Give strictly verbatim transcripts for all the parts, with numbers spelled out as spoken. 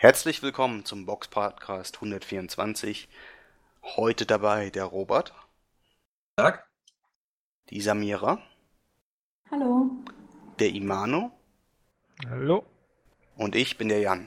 Herzlich willkommen zum Box-Podcast hundertvierundzwanzig. Heute dabei der Robert, Tag. die Samira, Hallo. der Imano Hallo. und ich bin der Jan.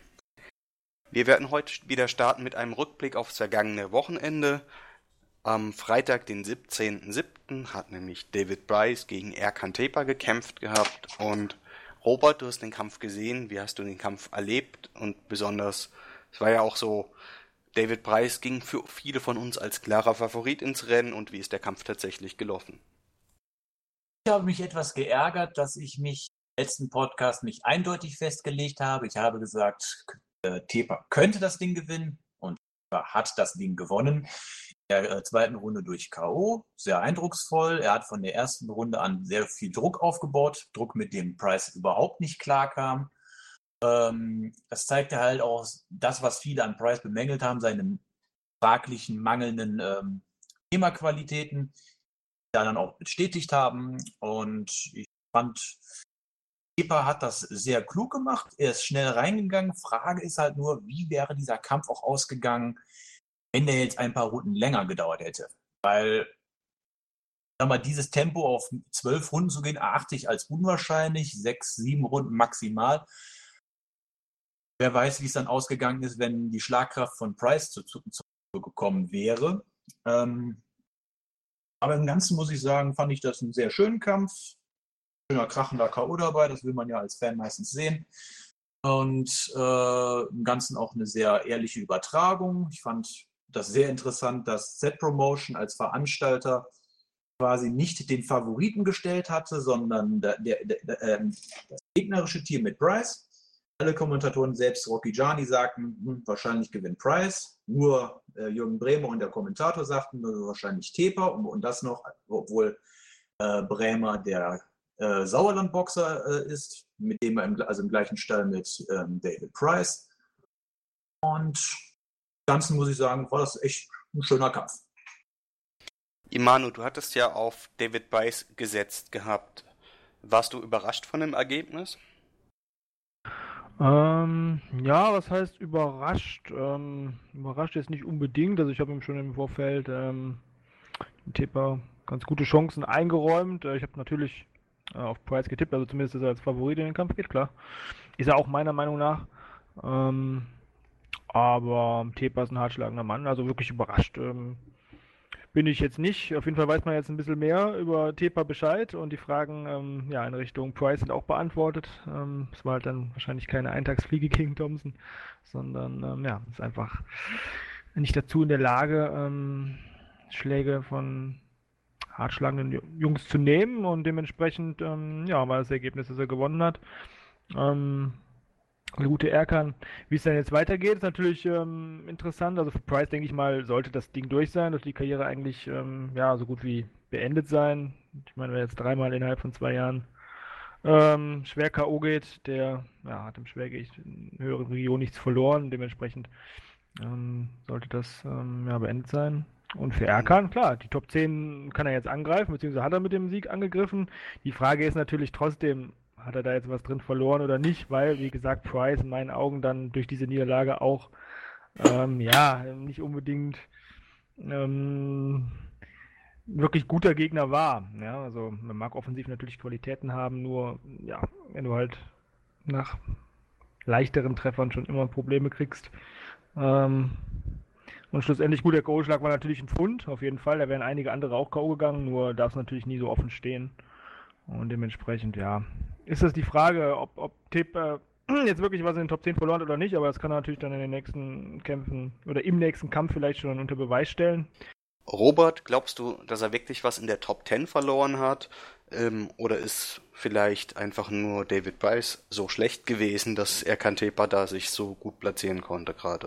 Wir werden heute wieder starten mit einem Rückblick aufs vergangene Wochenende. Am Freitag, den siebzehnten siebten hat nämlich David Price gegen Erkan Tepa gekämpft gehabt. Und Robert, du hast den Kampf gesehen. Wie hast du den Kampf erlebt? Und besonders, es war ja auch so, David Price ging für viele von uns als klarer Favorit ins Rennen. Und wie ist der Kampf tatsächlich gelaufen? Ich habe mich etwas geärgert, dass ich mich im letzten Podcast nicht eindeutig festgelegt habe. Ich habe gesagt, äh, Tepa könnte das Ding gewinnen und Tepa hat das Ding gewonnen. In der äh, zweiten Runde durch K O, sehr eindrucksvoll. Er hat von der ersten Runde an sehr viel Druck aufgebaut, Druck, mit dem Price überhaupt nicht klarkam. Ähm, das zeigte halt auch das, was viele an Price bemängelt haben, seine fraglichen, mangelnden ähm, Themaqualitäten, die dann auch bestätigt haben. Und ich fand, Tepa hat das sehr klug gemacht. Er ist schnell reingegangen. Frage ist halt nur, wie wäre dieser Kampf auch ausgegangen, wenn der jetzt ein paar Runden länger gedauert hätte. Weil, sag mal, dieses Tempo auf zwölf Runden zu gehen, erachte ich als unwahrscheinlich. Sechs, sieben Runden maximal. Wer weiß, wie es dann ausgegangen ist, wenn die Schlagkraft von Price zu, zu, zu gekommen wäre. Ähm, aber im Ganzen muss ich sagen, fand ich das einen sehr schönen Kampf. Schöner krachender K O dabei, das will man ja als Fan meistens sehen. Und äh, im Ganzen auch eine sehr ehrliche Übertragung. Ich fand das sehr interessant, dass Z-Promotion als Veranstalter quasi nicht den Favoriten gestellt hatte, sondern der, der, der, äh, das gegnerische Team mit Price. Alle Kommentatoren, selbst Rocky Gianni, sagten, hm, wahrscheinlich gewinnt Price. Nur äh, Jürgen Brämer und der Kommentator sagten, wahrscheinlich Tepa. Und, und das noch, obwohl äh, Brämer der äh, Sauerland-Boxer äh, ist, mit dem er im, also im gleichen Stall mit ähm, David Price. Und im Ganzen muss ich sagen, war das echt ein schöner Kampf. Imano, du hattest ja auf David Price gesetzt gehabt. Warst du überrascht von dem Ergebnis? Ähm, ja, was heißt überrascht? Ähm, überrascht jetzt nicht unbedingt. Also ich habe ihm schon im Vorfeld ähm, dem Tepa ganz gute Chancen eingeräumt. Äh, ich habe natürlich äh, auf Price getippt, also zumindest, dass er als Favorit in den Kampf geht, klar. Ist er auch meiner Meinung nach. Ähm, aber Tepa ist ein hartschlagender Mann, also wirklich überrascht. Ähm, bin ich jetzt nicht. Auf jeden Fall weiß man jetzt ein bisschen mehr über Tepa Bescheid und die Fragen ähm, ja, in Richtung Price sind auch beantwortet. Ähm, es war halt dann wahrscheinlich keine Eintagsfliege gegen Thompson, sondern ähm, ja, ist einfach nicht dazu in der Lage, ähm, Schläge von hartschlagenden Jungs zu nehmen und dementsprechend ähm, ja, war das Ergebnis, dass er gewonnen hat. Ähm, Eine gute Erkan. Wie es dann jetzt weitergeht, ist natürlich ähm, interessant. Also für Price, denke ich mal, sollte das Ding durch sein, dass die Karriere eigentlich ähm, ja, so gut wie beendet sein. Ich meine, wer jetzt dreimal innerhalb von zwei Jahren ähm, schwer K O geht, der ja, hat im Schwergewicht in höheren Regionen nichts verloren. Dementsprechend ähm, sollte das ähm, ja, beendet sein. Und für Erkan, klar, die Top zehn kann er jetzt angreifen, beziehungsweise hat er mit dem Sieg angegriffen. Die Frage ist natürlich trotzdem, hat er da jetzt was drin verloren oder nicht, weil, wie gesagt, Price in meinen Augen dann durch diese Niederlage auch, ähm, ja, nicht unbedingt ähm, wirklich guter Gegner war. Ja, also man mag offensiv natürlich Qualitäten haben, nur, ja, wenn du halt nach leichteren Treffern schon immer Probleme kriegst. Ähm, und schlussendlich, gut, der K O-Schlag war natürlich ein Pfund, auf jeden Fall. Da wären einige andere auch K O gegangen, nur darf es natürlich nie so offen stehen. Und dementsprechend, ja, ist das die Frage, ob, ob Tipp äh, jetzt wirklich was in den Top zehn verloren hat oder nicht, aber das kann er natürlich dann in den nächsten Kämpfen oder im nächsten Kampf vielleicht schon unter Beweis stellen. Robert, glaubst du, dass er wirklich was in der Top zehn verloren hat? Ähm, oder ist vielleicht einfach nur David Price so schlecht gewesen, dass Erkan Tepa da sich so gut platzieren konnte gerade?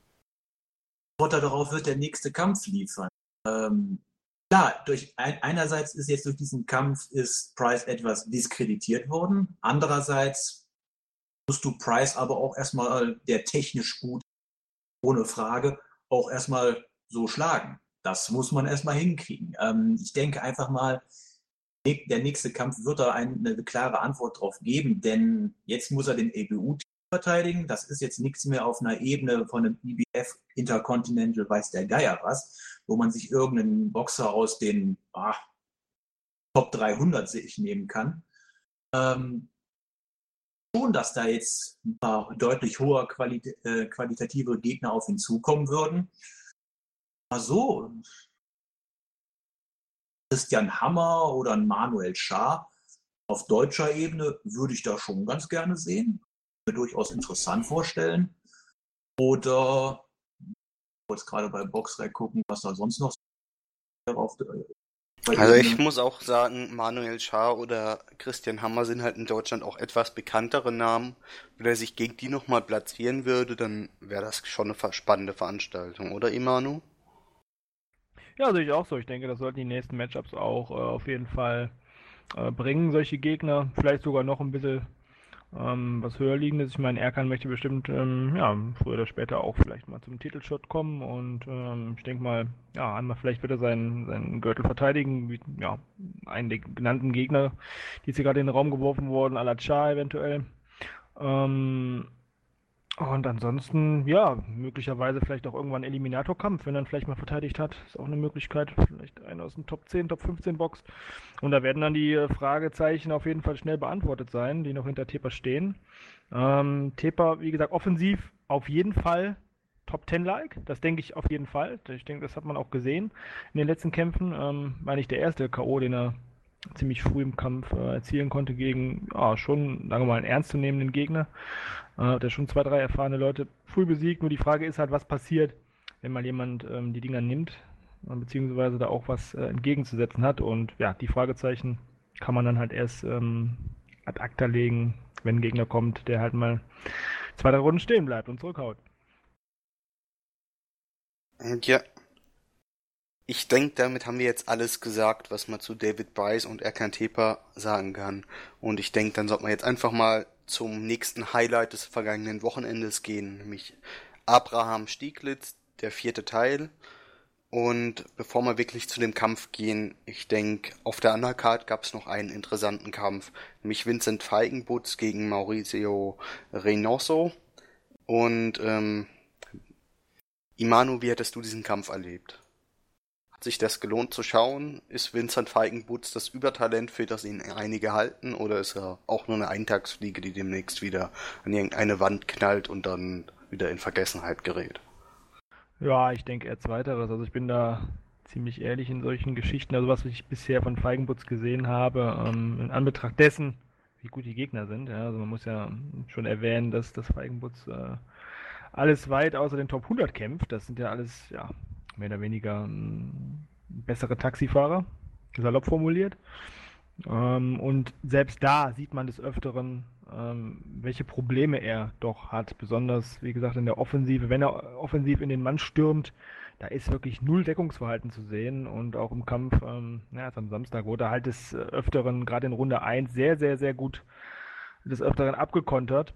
Darauf wird der nächste Kampf liefern. Ähm, klar, durch ein, einerseits ist jetzt durch diesen Kampf ist Price etwas diskreditiert worden. Andererseits musst du Price aber auch erstmal, der technisch gut, ohne Frage, auch erstmal so schlagen. Das muss man erstmal hinkriegen. Ähm, ich denke einfach mal, der nächste Kampf wird da eine, eine klare Antwort drauf geben, denn jetzt muss er den E B U verteidigen. Das ist jetzt nichts mehr auf einer Ebene von einem I B F Intercontinental weiß der Geier was, wo man sich irgendeinen Boxer aus den ah, Top dreihundert sich nehmen kann. Ähm, schon, dass da jetzt ein paar deutlich hoher Quali- äh, qualitative Gegner auf ihn zukommen würden. Aber so, Christian Hammer oder ein Manuel Schah auf deutscher Ebene würde ich da schon ganz gerne sehen. Mir durchaus interessant vorstellen. Oder ich wollte gerade bei Boxrec gucken, was da sonst noch auf der Also ich muss auch sagen, Manuel Schah oder Christian Hammer sind halt in Deutschland auch etwas bekanntere Namen. Wenn er sich gegen die nochmal platzieren würde, dann wäre das schon eine spannende Veranstaltung, oder Imanu? Ja, sehe ich auch so. Ich denke, das sollten die nächsten Matchups auch äh, auf jeden Fall äh, bringen, solche Gegner. Vielleicht sogar noch ein bisschen ähm, was höher liegendes. Ich meine, Erkan möchte bestimmt ähm, ja, früher oder später auch vielleicht mal zum Titelshot kommen und ähm, ich denke mal, ja, einmal vielleicht wird er seinen, seinen Gürtel verteidigen, wie ja, einen der genannten Gegner, die jetzt hier gerade in den Raum geworfen wurden, Al-Achar eventuell. Ähm, und ansonsten, ja, möglicherweise vielleicht auch irgendwann Eliminatorkampf, wenn er dann vielleicht mal verteidigt hat. Ist auch eine Möglichkeit. Vielleicht einer aus dem Top zehn, Top fünfzehn Box. Und da werden dann die äh, Fragezeichen auf jeden Fall schnell beantwortet sein, die noch hinter Tepa stehen. Ähm, Tepa, wie gesagt, offensiv auf jeden Fall Top zehn-like. Das denke ich auf jeden Fall. Ich denke, das hat man auch gesehen in den letzten Kämpfen. Ähm, war nicht der erste K O, den er ziemlich früh im Kampf äh, erzielen konnte gegen ja, schon, sagen wir mal, einen ernstzunehmenden Gegner. Äh, der schon zwei, drei erfahrene Leute früh besiegt. Nur die Frage ist halt, was passiert, wenn mal jemand ähm, die Dinger nimmt, äh, beziehungsweise da auch was äh, entgegenzusetzen hat. Und ja, die Fragezeichen kann man dann halt erst ähm, ad acta legen, wenn ein Gegner kommt, der halt mal zwei, drei Runden stehen bleibt und zurückhaut. Ja. Ich denke, damit haben wir jetzt alles gesagt, was man zu David Bryce und Erkan Tepa sagen kann. Und ich denke, dann sollte man jetzt einfach mal zum nächsten Highlight des vergangenen Wochenendes gehen, nämlich Abraham Stieglitz, der vierte Teil. Und bevor wir wirklich zu dem Kampf gehen, ich denke, auf der Undercard gab es noch einen interessanten Kampf, nämlich Vincent Feigenbutz gegen Mauricio Reynoso. Und ähm, Imanu, wie hättest du diesen Kampf erlebt? Hat sich das gelohnt zu schauen? Ist Vincent Feigenbutz das Übertalent, für das ihn einige halten? Oder ist er auch nur eine Eintagsfliege, die demnächst wieder an irgendeine Wand knallt und dann wieder in Vergessenheit gerät? Ja, ich denke eher zweiteres. Also ich bin da ziemlich ehrlich in solchen Geschichten. Also was ich bisher von Feigenbutz gesehen habe, ähm, in Anbetracht dessen, wie gut die Gegner sind. Ja, also man muss ja schon erwähnen, dass das Feigenbutz äh, alles weit außer den Top hundert kämpft. Das sind ja alles, ja, mehr oder weniger ähm, bessere Taxifahrer, salopp formuliert. Ähm, und selbst da sieht man des Öfteren, ähm, welche Probleme er doch hat. Besonders, wie gesagt, in der Offensive. Wenn er offensiv in den Mann stürmt, da ist wirklich null Deckungsverhalten zu sehen. Und auch im Kampf, ähm, ja, jetzt am Samstag wurde halt des Öfteren, gerade in Runde eins, sehr, sehr, sehr gut des Öfteren abgekontert.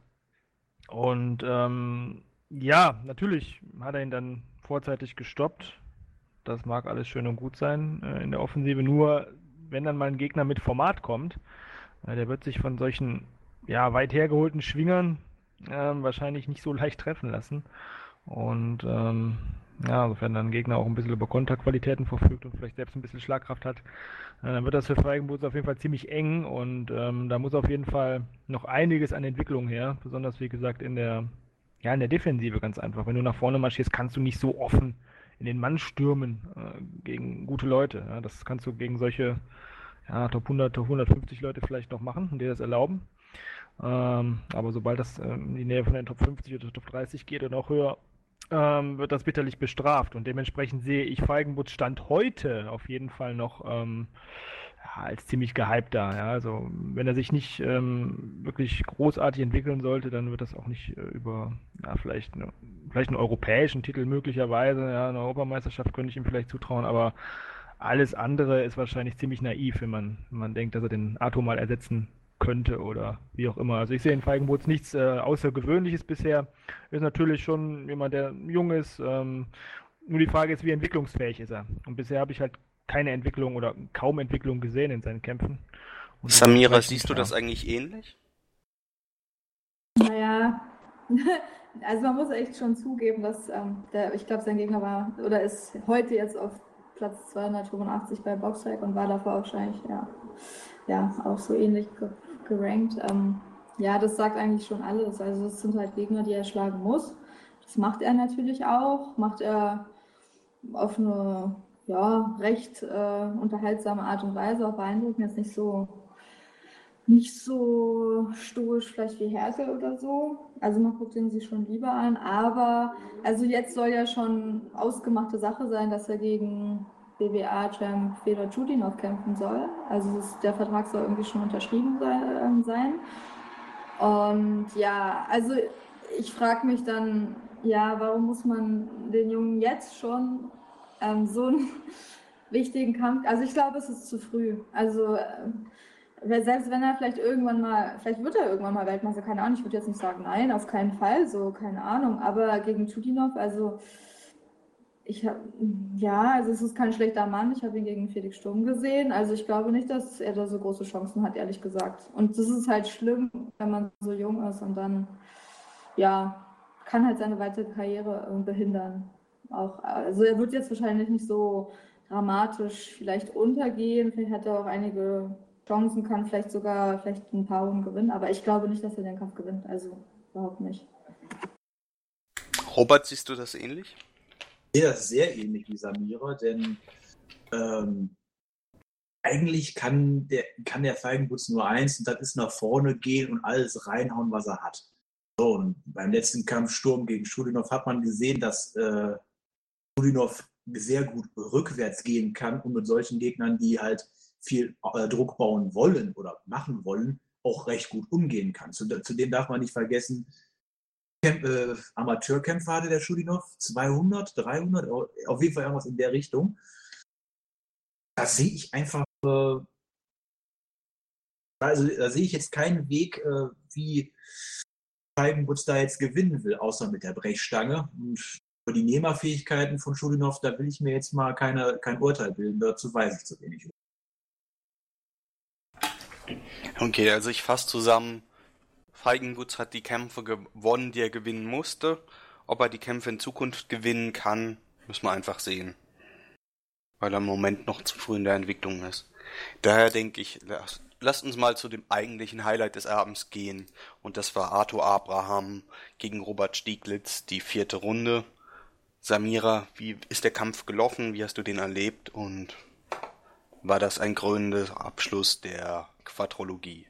Und ähm, ja, natürlich hat er ihn dann vorzeitig gestoppt. Das mag alles schön und gut sein äh, in der Offensive. Nur, wenn dann mal ein Gegner mit Format kommt, äh, der wird sich von solchen ja, weit hergeholten Schwingern äh, wahrscheinlich nicht so leicht treffen lassen. Und ähm, ja, sofern dann ein Gegner auch ein bisschen über Konterqualitäten verfügt und vielleicht selbst ein bisschen Schlagkraft hat, äh, dann wird das für Feigenbutz auf jeden Fall ziemlich eng. Und ähm, da muss auf jeden Fall noch einiges an Entwicklung her. Besonders, wie gesagt, in der, ja, in der Defensive ganz einfach. Wenn du nach vorne marschierst, kannst du nicht so offen in den Mann stürmen äh, gegen gute Leute. Ja, das kannst du gegen solche ja, Top hundert, Top hundertfünfzig Leute vielleicht noch machen und dir das erlauben. Ähm, aber sobald das ähm, in die Nähe von den Top fünfzig oder Top dreißig geht oder noch höher, ähm, wird das bitterlich bestraft. Und dementsprechend sehe ich Feigenbutz Stand heute auf jeden Fall noch ähm, ja, als ziemlich gehypt da. Ja? Also wenn er sich nicht ähm, wirklich großartig entwickeln sollte, dann wird das auch nicht äh, über ja, vielleicht, eine, vielleicht einen europäischen Titel möglicherweise, ja, eine Europameisterschaft könnte ich ihm vielleicht zutrauen, aber alles andere ist wahrscheinlich ziemlich naiv, wenn man, wenn man denkt, dass er den Arthur mal ersetzen könnte oder wie auch immer. Also ich sehe in Feigenbutz nichts äh, Außergewöhnliches bisher. Ist natürlich schon jemand, der jung ist. Ähm, nur die Frage ist, wie entwicklungsfähig ist er? Und bisher habe ich halt keine Entwicklung oder kaum Entwicklung gesehen in seinen Kämpfen. Und Samira, siehst du das eigentlich ähnlich? Naja, Also man muss echt schon zugeben, dass ähm, der, ich glaube, sein Gegner war oder ist heute jetzt auf Platz zweihundertfünfundachtzig bei Boxrec und war davor wahrscheinlich ja, ja auch so ähnlich ge gerankt. Ähm, ja, das sagt eigentlich schon alles. Also das sind halt Gegner, die er schlagen muss. Das macht er natürlich auch, macht er auf eine ja, recht äh, unterhaltsame Art und Weise, auch beeindruckend, jetzt nicht so nicht so stoisch vielleicht wie Härte oder so. Also man guckt ihn sich schon lieber an, aber also jetzt soll ja schon ausgemachte Sache sein, dass er gegen B W A-Champ Fedor Chudinov kämpfen soll. Also das, der Vertrag soll irgendwie schon unterschrieben sein. Und ja, also ich frage mich dann, ja, warum muss man den Jungen jetzt schon ähm, so einen wichtigen Kampf, also ich glaube, es ist zu früh. Also selbst wenn er vielleicht irgendwann mal, vielleicht wird er irgendwann mal Weltmeister, keine Ahnung, ich würde jetzt nicht sagen, nein, auf keinen Fall, so, keine Ahnung, aber gegen Chudinov, also ich habe, ja, also es ist kein schlechter Mann, ich habe ihn gegen Felix Sturm gesehen, also ich glaube nicht, dass er da so große Chancen hat, ehrlich gesagt. Und das ist halt schlimm, wenn man so jung ist und dann, ja, kann halt seine weitere Karriere behindern. Auch, also er wird jetzt wahrscheinlich nicht so dramatisch vielleicht untergehen, vielleicht hat er auch einige Chancen, kann vielleicht sogar vielleicht ein paar Runden gewinnen, aber ich glaube nicht, dass er den Kampf gewinnt, also überhaupt nicht. Robert, siehst du das ähnlich? Ich sehe das sehr ähnlich wie Samira, denn ähm, eigentlich kann der, kann der Feigenbutz nur eins und das ist nach vorne gehen und alles reinhauen, was er hat. So, und beim letzten Kampf Sturm gegen Chudinov hat man gesehen, dass äh, Chudinov sehr gut rückwärts gehen kann und mit solchen Gegnern, die halt viel äh, Druck bauen wollen oder machen wollen, auch recht gut umgehen kann. Zudem darf man nicht vergessen, Kämp äh, Amateurkämpfer hatte der Chudinov, zweihundert, dreihundert, auf jeden Fall irgendwas in der Richtung. Da sehe ich einfach, äh, also da sehe ich jetzt keinen Weg, äh, wie Feigenbutz da jetzt gewinnen will, außer mit der Brechstange. Und über die Nehmerfähigkeiten von Chudinov, da will ich mir jetzt mal keine, kein Urteil bilden, dazu weiß ich zu wenig. Okay, also ich fasse zusammen, Feigenbutz hat die Kämpfe gewonnen, die er gewinnen musste. Ob er die Kämpfe in Zukunft gewinnen kann, müssen wir einfach sehen. Weil er im Moment noch zu früh in der Entwicklung ist. Daher denke ich, lasst lass uns mal zu dem eigentlichen Highlight des Abends gehen. Und das war Arthur Abraham gegen Robert Stieglitz, die vierte Runde. Samira, wie ist der Kampf gelaufen? Wie hast du den erlebt? Und war das ein krönender Abschluss der Quadrologie?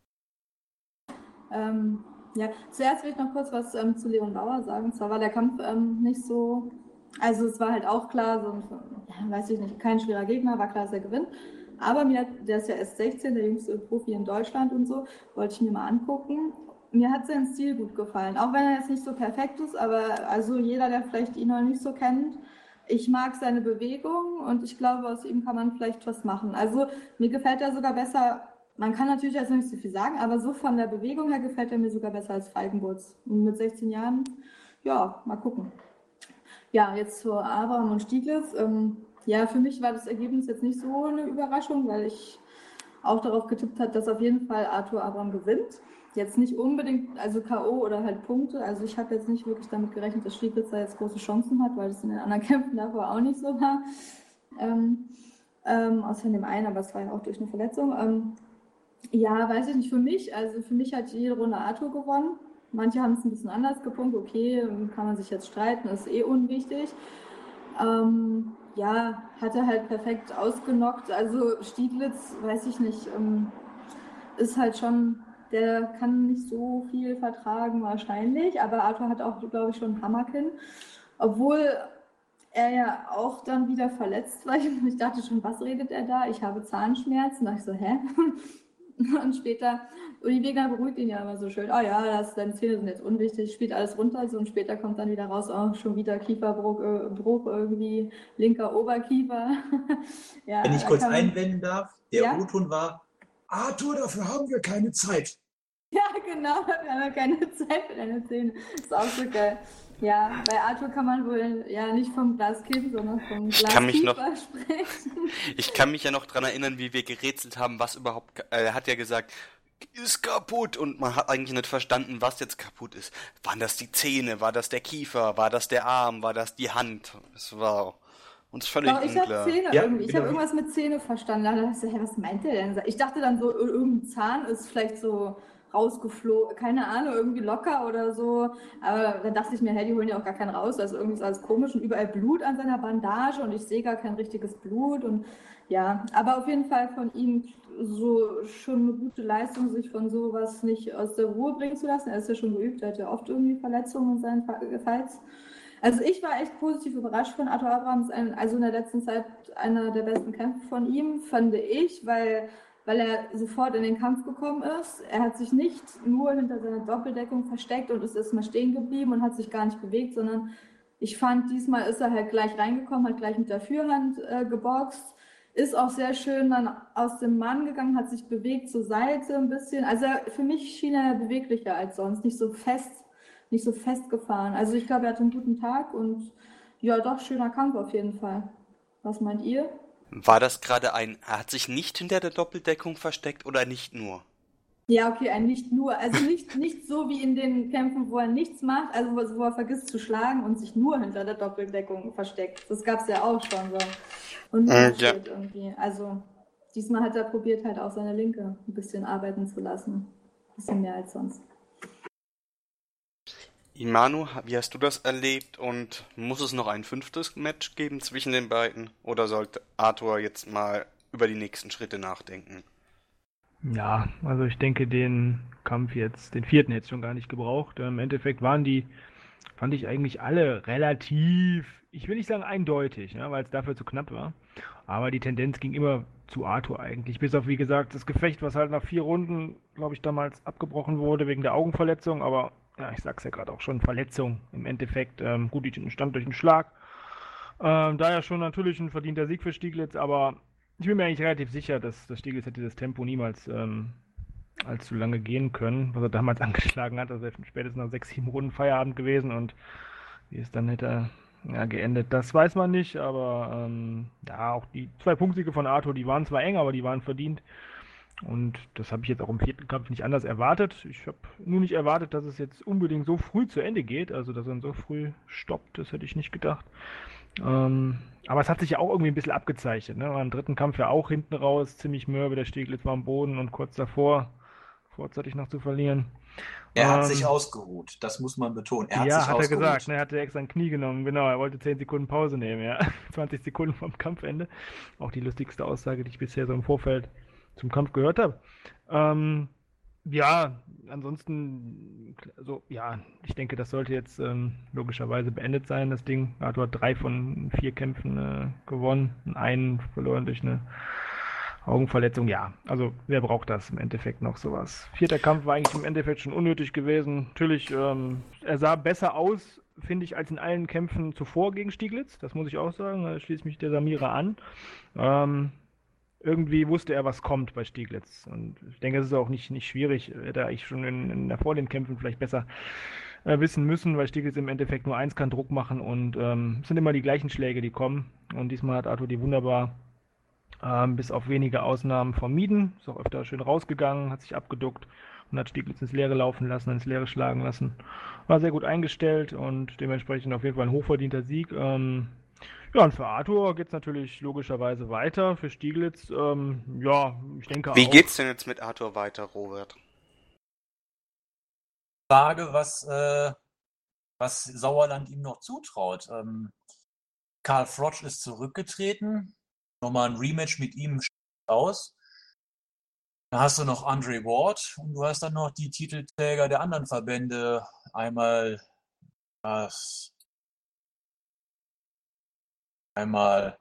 Ähm, ja, zuerst will ich noch kurz was ähm, zu Leon Bauer sagen. Zwar war der Kampf ähm, nicht so, also es war halt auch klar, so ein, ja, weiß ich nicht, kein schwerer Gegner, war klar, dass er gewinnt. Aber mir hat, der ist ja erst sechzehn, der jüngste Profi in Deutschland und so, wollte ich mir mal angucken. Mir hat sein Stil gut gefallen, auch wenn er jetzt nicht so perfekt ist, aber also jeder, der vielleicht ihn noch nicht so kennt, ich mag seine Bewegung und ich glaube, aus ihm kann man vielleicht was machen. Also mir gefällt er sogar besser. Man kann natürlich jetzt noch nicht so viel sagen, aber so von der Bewegung her gefällt er mir sogar besser als Feigenbutz. Und mit sechzehn Jahren, ja, mal gucken. Ja, jetzt zu Abraham und Stieglitz. Ähm, ja, für mich war das Ergebnis jetzt nicht so eine Überraschung, weil ich auch darauf getippt habe, dass auf jeden Fall Arthur Abraham gewinnt. Jetzt nicht unbedingt, also K O oder halt Punkte. Also ich habe jetzt nicht wirklich damit gerechnet, dass Stieglitz da jetzt große Chancen hat, weil das in den anderen Kämpfen davor auch nicht so war. Ähm, ähm, außer in dem einen, aber es war ja auch durch eine Verletzung. Ähm, Ja, weiß ich nicht, für mich, also für mich hat jede Runde Arthur gewonnen. Manche haben es ein bisschen anders gepunkt, okay, kann man sich jetzt streiten, ist eh unwichtig. Ähm, ja, hat er halt perfekt ausgenockt. Also Stieglitz, weiß ich nicht, ähm, ist halt schon, der kann nicht so viel vertragen wahrscheinlich, aber Arthur hat auch, glaube ich, schon einen Hammerkinn. Obwohl er ja auch dann wieder verletzt war. Ich dachte schon, was redet er da? Ich habe Zahnschmerzen. Da dachte ich so, hä? Und später, Uli Wegner beruhigt ihn ja immer so schön, ah ja, das, deine Zähne sind jetzt unwichtig, spielt alles runter, so, und später kommt dann wieder raus, oh, schon wieder Kieferbruch äh, Bruch irgendwie, linker Oberkiefer. Ja, wenn ich da kurz kann man, einwenden darf, der ja? O-Ton war, Arthur, dafür haben wir keine Zeit. Ja, genau, wir haben ja keine Zeit für deine Zähne. Ist auch so geil. Ja, bei Arthur kann man wohl ja nicht vom Glaskind, sondern vom Ich kann mich noch, Glaskiefer sprechen. ich kann mich ja noch dran erinnern, wie wir gerätselt haben, was überhaupt, äh, er hat ja gesagt, ist kaputt und man hat eigentlich nicht verstanden, was jetzt kaputt ist. Waren das die Zähne, war das der Kiefer, war das der Arm, war das die Hand? Es war uns völlig Doch, ich habe unklar. Zähne Ja, irgendwie. Ich genau. habe irgendwas mit Zähne verstanden. Da dachte ich, so, hä, was meint der denn? Ich dachte dann so, ir- irgendein Zahn ist vielleicht so rausgeflogen, keine Ahnung, irgendwie locker oder so. Aber dann dachte ich mir, hey, die holen ja auch gar keinen raus. Also irgendwie ist alles komisch und überall Blut an seiner Bandage und ich sehe gar kein richtiges Blut. Und ja, aber auf jeden Fall von ihm so schon eine gute Leistung, sich von sowas nicht aus der Ruhe bringen zu lassen. Er ist ja schon geübt, er hat ja oft irgendwie Verletzungen in seinen Fa- Fights. Also ich war echt positiv überrascht von Arthur Abrams, ein, also in der letzten Zeit einer der besten Kämpfe von ihm, fand ich, weil, weil er sofort in den Kampf gekommen ist. Er hat sich nicht nur hinter seiner Doppeldeckung versteckt und ist erstmal stehen geblieben und hat sich gar nicht bewegt, sondern ich fand, diesmal ist er halt gleich reingekommen, hat gleich mit der Fürhand äh, geboxt, ist auch sehr schön dann aus dem Mann gegangen, hat sich bewegt zur Seite ein bisschen. Also für mich schien er beweglicher als sonst, nicht so fest nicht so festgefahren. Also ich glaube, er hatte einen guten Tag und ja, doch, schöner Kampf auf jeden Fall. Was meint ihr? War das gerade ein, er hat sich nicht hinter der Doppeldeckung versteckt oder nicht nur? Ja, okay, ein nicht nur, also nicht, nicht so wie in den Kämpfen, wo er nichts macht, also wo, wo er vergisst zu schlagen und sich nur hinter der Doppeldeckung versteckt. Das gab es ja auch schon so. Und nur Mm, ja. steht irgendwie. Also diesmal hat er probiert halt auch seine Linke ein bisschen arbeiten zu lassen. Ein bisschen mehr als sonst. Imanu, wie hast du das erlebt und muss es noch ein fünftes Match geben zwischen den beiden oder sollte Arthur jetzt mal über die nächsten Schritte nachdenken? Ja, also ich denke, den Kampf jetzt, den vierten hätte es schon gar nicht gebraucht. Im Endeffekt waren die, fand ich eigentlich alle relativ, ich will nicht sagen eindeutig, ja, weil es dafür zu knapp war. Aber die Tendenz ging immer zu Arthur eigentlich. Bis auf, wie gesagt, das Gefecht, was halt nach vier Runden, glaube ich, damals abgebrochen wurde wegen der Augenverletzung. Aber ja, ich sag's ja gerade auch schon, Verletzung im Endeffekt. Ähm, gut, die stand durch einen Schlag. Ähm, daher schon natürlich ein verdienter Sieg für Stieglitz, aber ich bin mir eigentlich relativ sicher, dass, dass Stieglitz hätte das Tempo niemals ähm, allzu lange gehen können, was er damals angeschlagen hat. Also spätestens nach sechs, sieben Runden Feierabend gewesen und wie es dann hätte ja, geendet, das weiß man nicht. Aber ähm, ja, auch die zwei Punktsiege von Arthur, die waren zwar eng, aber die waren verdient. Und das habe ich jetzt auch im vierten Kampf nicht anders erwartet. Ich habe nur nicht erwartet, dass es jetzt unbedingt so früh zu Ende geht. Also, dass er so früh stoppt, das hätte ich nicht gedacht. Ähm, aber es hat sich ja auch irgendwie ein bisschen abgezeichnet. Ne? War im dritten Kampf ja auch hinten raus, ziemlich mürbe. Der Stieglitz war am Boden und kurz davor, vorzeitig noch zu verlieren. Er hat sich Ähm, ausgeruht, das muss man betonen. Er hat ja, sich hat er ausgeruht. gesagt. Ne? Er hatte extra ein Knie genommen. Genau, er wollte zehn Sekunden Pause nehmen. Ja, zwanzig Sekunden vom Kampfende. Auch die lustigste Aussage, die ich bisher so im Vorfeld zum Kampf gehört habe. Ähm, ja, ansonsten, also ja, ich denke, das sollte jetzt ähm, logischerweise beendet sein, das Ding. Arthur hat drei von vier Kämpfen äh, gewonnen, einen verloren durch eine Augenverletzung. Ja, also wer braucht das im Endeffekt noch sowas? Vierter Kampf war eigentlich im Endeffekt schon unnötig gewesen. Natürlich, ähm, er sah besser aus, finde ich, als in allen Kämpfen zuvor gegen Stieglitz. Das muss ich auch sagen. Da schließt mich der Samira an. Ähm, irgendwie wusste er, was kommt bei Stieglitz. Und ich denke, es ist auch nicht, nicht schwierig, hätte er eigentlich schon in, in vor den Kämpfen vielleicht besser äh, wissen müssen, weil Stieglitz im Endeffekt nur eins kann, Druck machen und ähm, es sind immer die gleichen Schläge, die kommen. Und diesmal hat Arthur die wunderbar ähm, bis auf wenige Ausnahmen vermieden. Ist auch öfter schön rausgegangen, hat sich abgeduckt und hat Stieglitz ins Leere laufen lassen, ins Leere schlagen lassen. War sehr gut eingestellt und dementsprechend auf jeden Fall ein hochverdienter Sieg. Ähm, ja, und für Arthur geht es natürlich logischerweise weiter. Für Stieglitz, ähm, ja, ich denke Wie auch. geht's denn jetzt mit Arthur weiter, Robert? Frage, was, äh, was Sauerland ihm noch zutraut. Ähm, Karl Frosch ist zurückgetreten. Nochmal ein Rematch mit ihm steht aus. Dann hast du noch Andre Ward und du hast dann noch die Titelträger der anderen Verbände. Einmal was? Einmal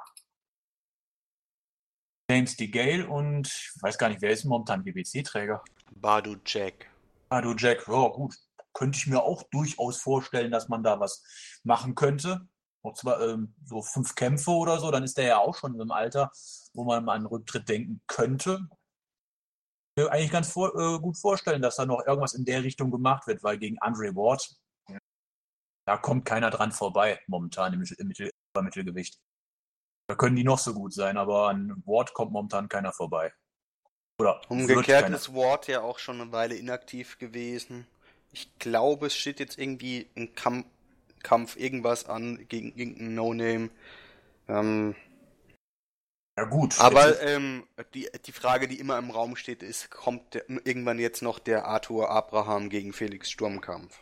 James DeGale und ich weiß gar nicht, wer ist momentan G B C-Träger? Badu Jack. Badu Jack, ja gut. Könnte ich mir auch durchaus vorstellen, dass man da was machen könnte. Und zwar ähm, so fünf Kämpfe oder so, dann ist der ja auch schon im Alter, wo man mal an einen Rücktritt denken könnte. Ich mir eigentlich ganz vor, äh, gut vorstellen, dass da noch irgendwas in der Richtung gemacht wird, weil gegen Andre Ward, da kommt keiner dran vorbei momentan im, Mittel, im Mittel, Mittelgewicht. Da können die noch so gut sein, aber an Ward kommt momentan keiner vorbei. Oder Umgekehrt ist Ward ja auch schon eine Weile inaktiv gewesen. Ich glaube, es steht jetzt irgendwie ein Kampf, Kampf irgendwas an gegen irgendeinen No-Name. Ähm, ja gut. aber ähm, die, die Frage, die immer im Raum steht, ist, kommt der, irgendwann jetzt noch der Arthur Abraham gegen Felix Sturm-Kampf?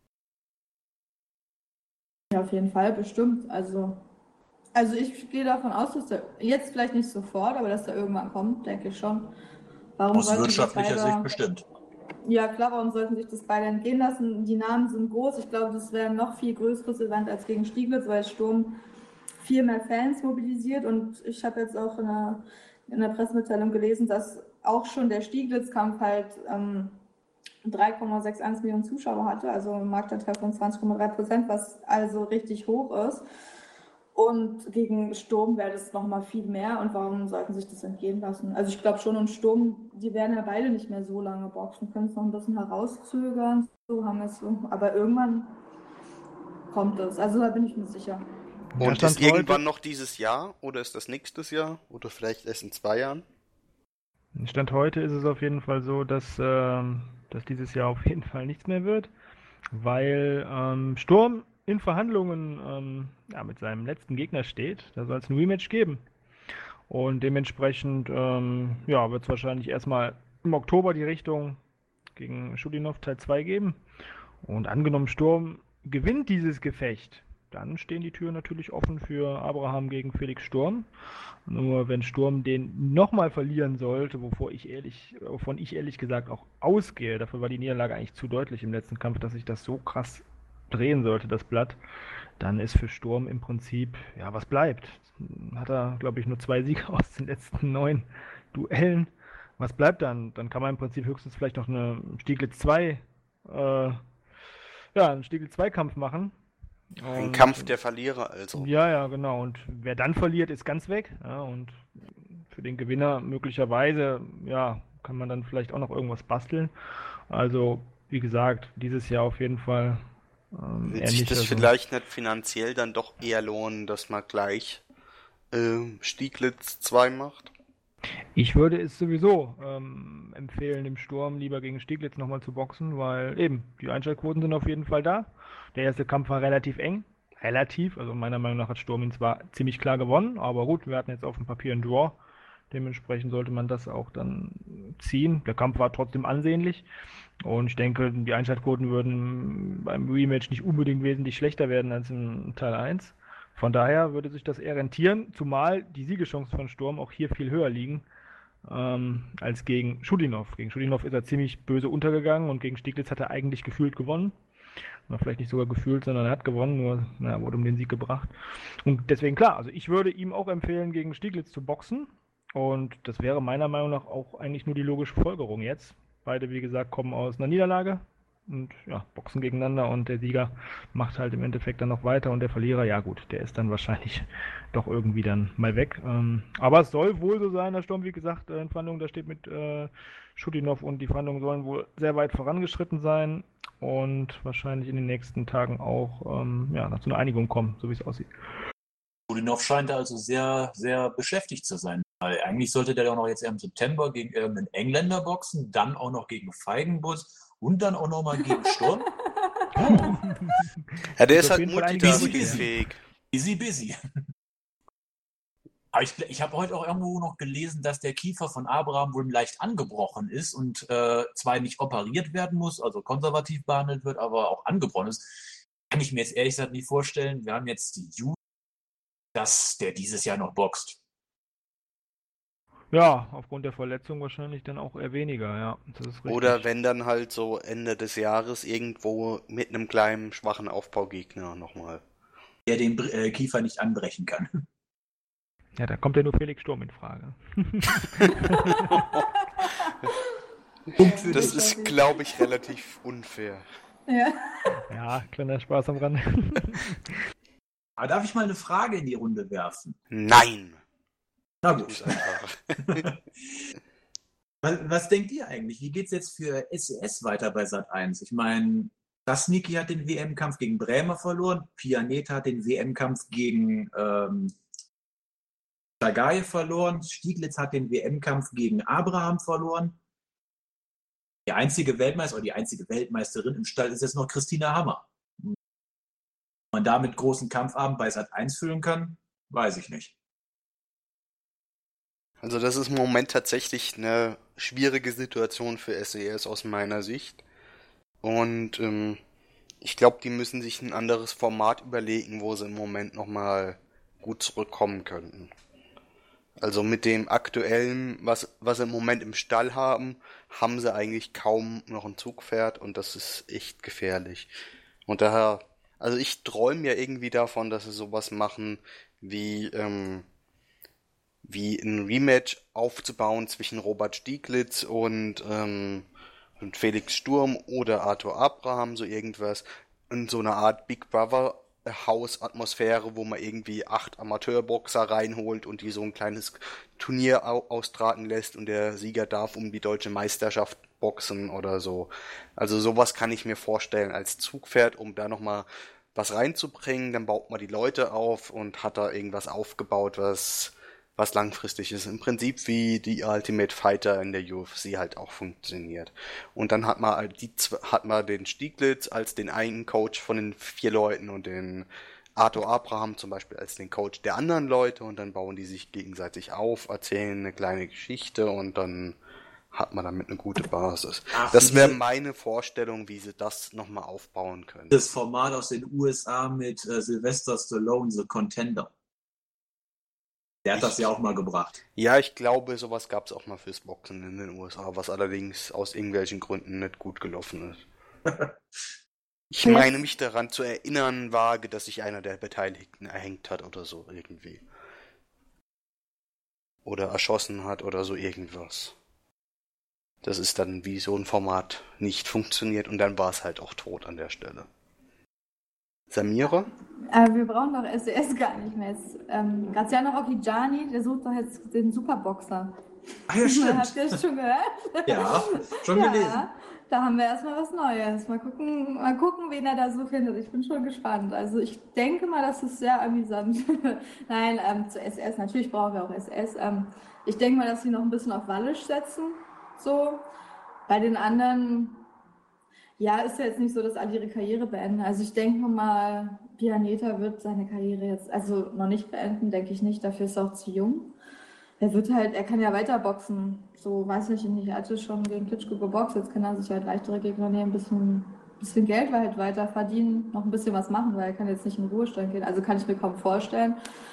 Ja, auf jeden Fall, bestimmt. Also, also ich gehe davon aus, dass der jetzt vielleicht nicht sofort, aber dass der irgendwann kommt, denke ich schon. Warum Aus sollten sich wirtschaftlicher beide, Sicht bestimmt. Ja klar, warum sollten sich das beide entgehen lassen? Die Namen sind groß. Ich glaube, das wäre ein noch viel größeres Event als gegen Stieglitz, weil Sturm viel mehr Fans mobilisiert. Und ich habe jetzt auch in der, in der Pressemitteilung gelesen, dass auch schon der Stieglitz-Kampf halt ähm, drei Komma einundsechzig Millionen Zuschauer hatte, also ein Marktanteil von zwanzig Komma drei Prozent, was also richtig hoch ist. Und gegen Sturm wäre das nochmal viel mehr. Und warum sollten sich das entgehen lassen? Also ich glaube schon, und Sturm, die werden ja beide nicht mehr so lange boxen, können es noch ein bisschen herauszögern. So haben wir es so. Aber irgendwann kommt es. Also da bin ich mir sicher. Und ist irgendwann noch dieses Jahr? Oder ist das nächstes Jahr? Oder vielleicht erst in zwei Jahren? Stand heute ist es auf jeden Fall so, dass, ähm, dass dieses Jahr auf jeden Fall nichts mehr wird, weil ähm, Sturm in Verhandlungen ähm, ja, mit seinem letzten Gegner steht. Da soll es ein Rematch geben. Und dementsprechend ähm, ja, wird es wahrscheinlich erstmal im Oktober die Richtung gegen Schudinov Teil zwei geben. Und angenommen Sturm gewinnt dieses Gefecht, dann stehen die Türen natürlich offen für Abraham gegen Felix Sturm. Nur wenn Sturm den nochmal verlieren sollte, wovor ich ehrlich, wovon ich ehrlich gesagt auch ausgehe, dafür war die Niederlage eigentlich zu deutlich im letzten Kampf, dass sich das so krass drehen sollte, das Blatt, dann ist für Sturm im Prinzip, ja, was bleibt. Hat er, glaube ich, nur zwei Siege aus den letzten neun Duellen. Was bleibt dann? Dann kann man im Prinzip höchstens vielleicht noch eine Stieglitz zwei, äh, ja, einen Stieglitz zwei Kampf machen. Ein Und, Kampf der Verlierer also. Ja, ja, genau. Und wer dann verliert, ist ganz weg. Ja, und für den Gewinner möglicherweise, ja, kann man dann vielleicht auch noch irgendwas basteln. Also, wie gesagt, dieses Jahr auf jeden Fall ähm, Wird eher sich nicht. das Also, vielleicht nicht finanziell dann doch eher lohnen, dass man gleich äh, Stieglitz zwei macht? ich würde es sowieso ähm, empfehlen, dem Sturm lieber gegen Stieglitz nochmal zu boxen, weil eben, die Einschaltquoten sind auf jeden Fall da. Der erste Kampf war relativ eng. Relativ, also meiner Meinung nach hat Sturm ihn zwar ziemlich klar gewonnen, aber gut, wir hatten jetzt auf dem Papier einen Draw. Dementsprechend sollte man das auch dann ziehen. Der Kampf war trotzdem ansehnlich. Und ich denke, die Einschaltquoten würden beim Rematch nicht unbedingt wesentlich schlechter werden als im Teil eins. Von daher würde sich das eher rentieren, zumal die Siegeschancen von Sturm auch hier viel höher liegen ähm, als gegen Schudinov. Gegen Schudinov ist er ziemlich böse untergegangen und gegen Stieglitz hat er eigentlich gefühlt gewonnen. Oder vielleicht nicht sogar gefühlt, sondern er hat gewonnen, nur na, wurde um den Sieg gebracht. Und deswegen klar, also ich würde ihm auch empfehlen, gegen Stieglitz zu boxen. Und das wäre meiner Meinung nach auch eigentlich nur die logische Folgerung jetzt. Beide, wie gesagt, kommen aus einer Niederlage und ja, boxen gegeneinander und der Sieger macht halt im Endeffekt dann noch weiter und der Verlierer, ja gut, der ist dann wahrscheinlich doch irgendwie dann mal weg. Ähm, aber es soll wohl so sein, Herr Sturm, wie gesagt, in Verhandlungen, da steht mit äh, Schudinov und die Verhandlungen sollen wohl sehr weit vorangeschritten sein und wahrscheinlich in den nächsten Tagen auch ähm, ja, zu einer Einigung kommen, so wie es aussieht. Schudinov scheint also sehr, sehr beschäftigt zu sein. Weil eigentlich sollte der doch noch jetzt im September gegen irgendeinen Engländer boxen, dann auch noch gegen Feigenbus und dann auch noch mal gegen Sturm. Ja, der ist auf halt jeden Fall multitaskingfähig. Busy, busy. Aber ich, ich habe heute auch irgendwo noch gelesen, dass der Kiefer von Abraham wohl leicht angebrochen ist und äh, zwar nicht operiert werden muss, also konservativ behandelt wird, aber auch angebrochen ist. Kann ich mir jetzt ehrlich gesagt nicht vorstellen. Wir haben jetzt die Juni, dass der dieses Jahr noch boxt. Ja, aufgrund der Verletzung wahrscheinlich dann auch eher weniger, ja. Das ist richtig. Oder wenn dann halt so Ende des Jahres irgendwo mit einem kleinen, schwachen Aufbaugegner nochmal. Der den äh, Kiefer nicht anbrechen kann. Ja, da kommt ja nur Felix Sturm in Frage. Punkt für Das dich. ist, glaube ich, relativ unfair. Ja. Ja, kleiner Spaß am Rande. Aber darf ich mal eine Frage in die Runde werfen? Nein! Na Tu's gut. einfach. Was, was denkt ihr eigentlich? Wie geht es jetzt für S E S weiter bei Sat eins? Ich meine, Krasniqi hat den W M-Kampf gegen Bremer verloren, Pianeta hat den W M-Kampf gegen ähm, Chagayev verloren, Stieglitz hat den W M-Kampf gegen Abraham verloren. Die einzige Weltmeisterin oder die einzige Weltmeisterin im Stall ist jetzt noch Christina Hammer. Ob man damit großen Kampfabend bei Sat eins füllen kann, weiß ich nicht. Also das ist im Moment tatsächlich eine schwierige Situation für S E S aus meiner Sicht. Und ähm, ich glaube, die müssen sich ein anderes Format überlegen, wo sie im Moment nochmal gut zurückkommen könnten. Also mit dem aktuellen, was, was sie im Moment im Stall haben, haben sie eigentlich kaum noch ein Zugpferd und das ist echt gefährlich. Und daher, also ich träume ja irgendwie davon, dass sie sowas machen, wie, ähm, wie ein Rematch aufzubauen zwischen Robert Stieglitz und, ähm, und Felix Sturm oder Arthur Abraham, so irgendwas. In so einer Art Big Brother Hausatmosphäre, wo man irgendwie acht Amateurboxer reinholt und die so ein kleines Turnier au- austragen lässt und der Sieger darf um die deutsche Meisterschaft boxen oder so. Also sowas kann ich mir vorstellen als Zugpferd, um da nochmal was reinzubringen. Dann baut man die Leute auf und hat da irgendwas aufgebaut, was was langfristig ist. Im Prinzip wie die Ultimate Fighter in der U F C halt auch funktioniert. Und dann hat man halt die zw- hat man den Stieglitz als den einen Coach von den vier Leuten und den Arthur Abraham zum Beispiel als den Coach der anderen Leute und dann bauen die sich gegenseitig auf, erzählen eine kleine Geschichte und dann hat man damit eine gute Basis. Ach, Das wäre diese- meine Vorstellung, wie sie das nochmal aufbauen können. Das Format aus den U S A mit äh, Sylvester Stallone, The Contender. Der hat das ja auch mal gebracht. Ja, ich glaube, sowas gab es auch mal fürs Boxen in den U S A, was allerdings aus irgendwelchen Gründen nicht gut gelaufen ist. Ich Ja. meine mich daran zu erinnern wage, dass sich einer der Beteiligten erhängt hat oder so irgendwie. Oder erschossen hat oder so irgendwas. Das ist dann wie so ein Format nicht funktioniert und dann war es halt auch tot an der Stelle. Samira? Äh, wir brauchen doch S E S gar nicht mehr. Jetzt, ähm, Graziano Rocchigiani, der sucht doch jetzt den Superboxer. Ah ja, Habt stimmt. ihr das schon gehört? Ja, schon gelesen. Ja, da haben wir erstmal was Neues. Mal gucken, mal gucken, wen er da so findet. Ich bin schon gespannt. Also ich denke mal, das ist sehr amüsant. Nein, ähm, zu S E S, natürlich brauchen wir auch S E S. Ähm, ich denke mal, dass sie noch ein bisschen auf Wallisch setzen. So. Bei den anderen, ja, ist ja jetzt nicht so, dass alle ihre Karriere beenden. Also ich denke mal, Pianeta wird seine Karriere jetzt, also noch nicht beenden, denke ich nicht. Dafür ist er auch zu jung. Er wird halt, er kann ja weiter boxen. So, weiß ich nicht, er hatte schon gegen Klitschko geboxt, jetzt kann er sich halt leichtere Gegner nehmen, ein bisschen, bisschen Geld halt weiter verdienen, noch ein bisschen was machen, weil er kann jetzt nicht in den Ruhestand gehen. Also kann ich mir kaum vorstellen.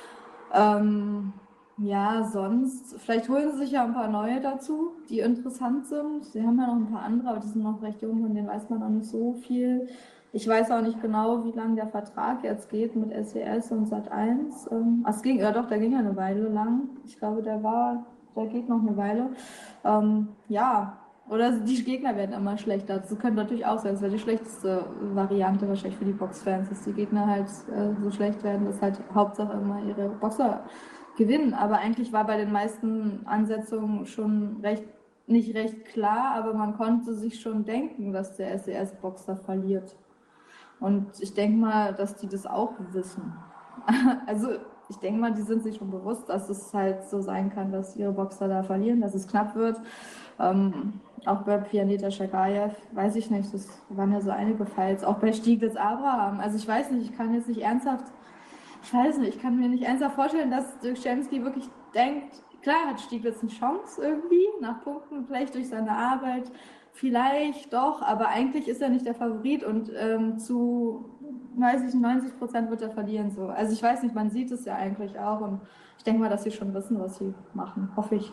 Ähm, ja, sonst, vielleicht holen sie sich ja ein paar neue dazu, die interessant sind. Sie haben ja noch ein paar andere, aber die sind noch recht jung, von denen weiß man noch nicht so viel. Ich weiß auch nicht genau, wie lange der Vertrag jetzt geht mit S E S und Sat eins. Ähm, ach, es ging, ja doch, der ging ja eine Weile lang. Ich glaube, der war, der geht noch eine Weile. Ähm, ja, oder die Gegner werden immer schlechter. Das könnte natürlich auch sein. Das wäre die schlechteste Variante wahrscheinlich für die Boxfans, dass die Gegner halt äh, so schlecht werden, dass halt Hauptsache immer ihre Boxer gewinnen. Aber eigentlich war bei den meisten Ansetzungen schon recht, nicht recht klar, aber man konnte sich schon denken, dass der S E S-Boxer verliert. Und ich denke mal, dass die das auch wissen. Also ich denke mal, die sind sich schon bewusst, dass es halt so sein kann, dass ihre Boxer da verlieren, dass es knapp wird. Ähm, auch bei Pianeta Chagayev, weiß ich nicht, das waren ja so einige Fights. Auch bei Stieglitz Abraham. Also ich weiß nicht, ich kann jetzt nicht ernsthaft, ich weiß nicht, ich kann mir nicht ernsthaft vorstellen, dass Dukschenski wirklich denkt, klar hat Stieglitz eine Chance irgendwie, nach Punkten, vielleicht durch seine Arbeit, vielleicht doch, aber eigentlich ist er nicht der Favorit und ähm, zu, weiß ich, neunzig Prozent wird er verlieren. So. Also ich weiß nicht, man sieht es ja eigentlich auch und ich denke mal, dass sie schon wissen, was sie machen, hoffe ich.